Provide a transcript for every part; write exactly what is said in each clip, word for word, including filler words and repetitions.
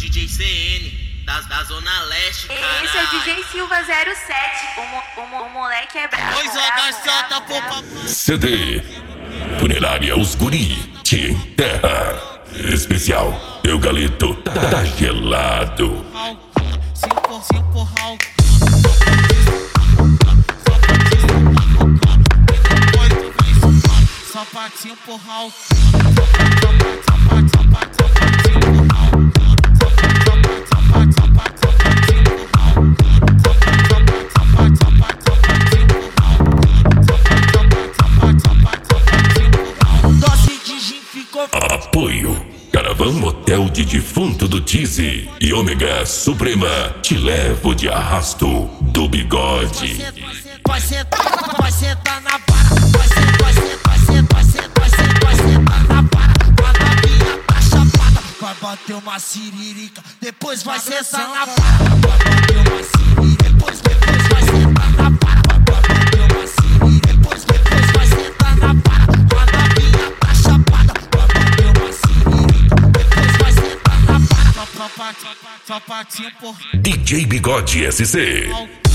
D J C N, da, da Zona Leste, cara. Esse é o D J Silva zero sete, o, mo, o, mo, o moleque é brabo. Pois H J, pô, C D Funerária Os Guri te enterra. Especial, teu galito tá gelado. Cinco, cinco, rau. Sapatinho porral. Doce de gin ficou. Apoio Caravan Motel de Defunto do Tizi e Ômega Suprema. Te levo de arrasto do bigode. Vai sentar, vai sentar na para. Vai sentar, vai sentar, vai sentar, vai sentar, vai sentar na para. A novinha tá chapada. Vai bater uma siririca, depois vai sentar na para. Vai bater uma siririca, depois, depois vai sentar na para. Vai bater uma siririca, depois, depois vai sentar na para. A novinha tá chapada. Vai bater uma siririca, depois vai sentar na para. Sapatinho por D J Bigode S C.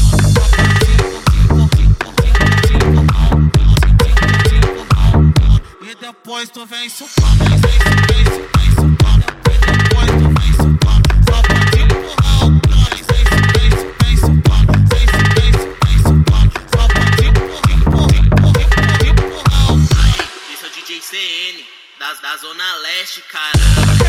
E depois tu vem chupar, vem, vem, vem, vem chupar. E depois tu vem chupar, sapatinho porral. Vem, vem, vem, vem chupar, vem, vem, vem chupar. Sapatinho porral, porral, porral. Esse é o D J C N, da, da Zona Leste, cara.